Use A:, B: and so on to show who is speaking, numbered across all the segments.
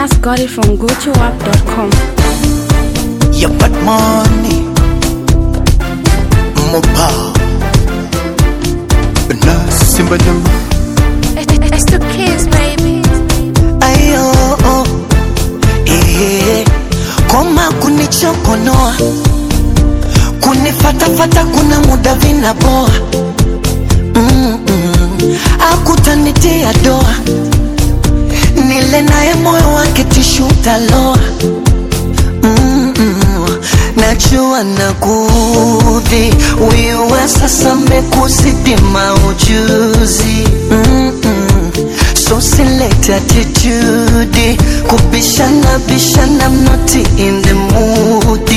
A: Just got it from GoToWap.com.
B: You got money, mobile, but not simple.
C: It's the kids, baby.
B: Ayo, koma kunichokonoa, kunifata kuna muda vinaboa. Akutanitia doa, nile naye moyo wake tishu taloa. Najua nakuudhi, wewe sasa mekuzidi maujuzi. So select attitude, kubishana bishana, I'm not in the mood.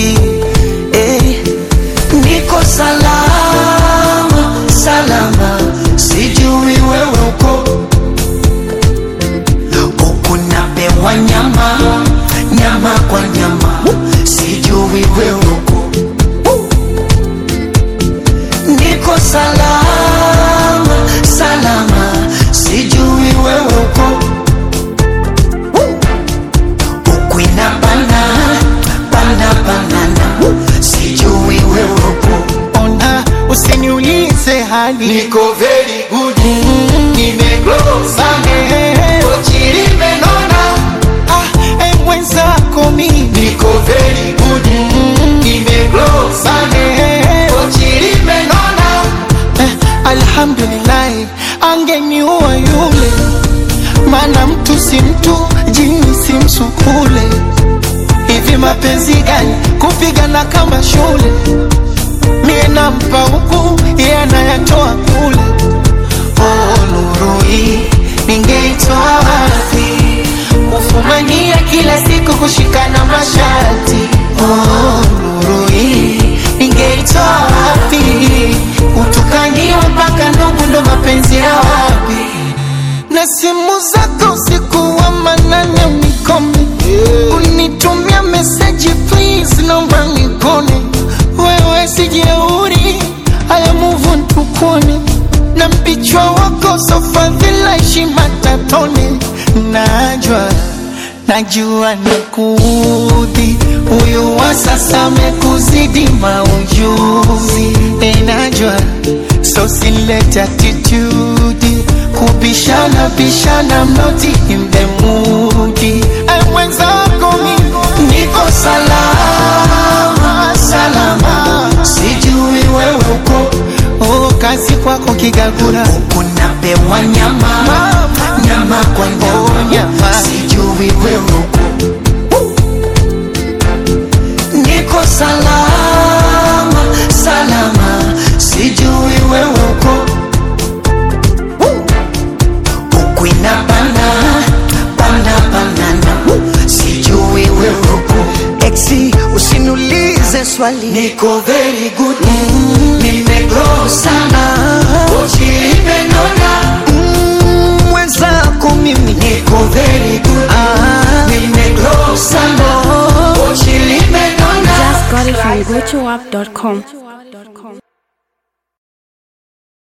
B: Niko salama, salama, sijui wewe uko. Unapewa nyama, nyama kwa nyama, sijui wewe uko. Niko salama, salama, sijui wewe uko. Ukwina banana, sijui wewe uko.
D: Ona usiniulize hali,
B: Niko very good,
D: nimegrow sana,
B: kochiri menona.
D: mwenzako mimi
B: Niko very good, nimegrow sana, kochiri menona.
D: alhamdulillah, angeniua yule, maana mtu si mtu, jini si msukule. Hivi mapenzi gani kupigana kama shule? Mie nampa huku, yeye anayatoa kule. Nuru hii ningeitoa wapi? Kufumania kila siku kushikana mashati. Nuru hii ningeitoa wapi? Kutukaniwa mpaka ndugu, ndo mapenzi ya wapi? Na simu zako usiku wa manane unikome, unitumia message please, naomba nikone. Wewe sijeuri, haya move on tukone. Na mpichwa wako sofadhila heshima tatone. Najua nikuudhi, huyu wa sasa mekuzidi maujuzi. Najua so select attitude, kubishana bishana, I'm not in the mood. Mwenzako mimi
B: Niko salama, salama, sijui wewe uko.
D: kazi kwako kigagura,
B: Unapewa nyama, nyama kwa nyama, sijui wewe uko. Niko salama, salama, sijui wewe uko. Ukwina banana, sijui wewe uko. Exi, usiniulize swali. Niko very good, nimegrow sana, kochiri menona. Mwenzako mimi niko very good, nimegrow sana, kochiri menona.
A: Just got it from GoToWap.com.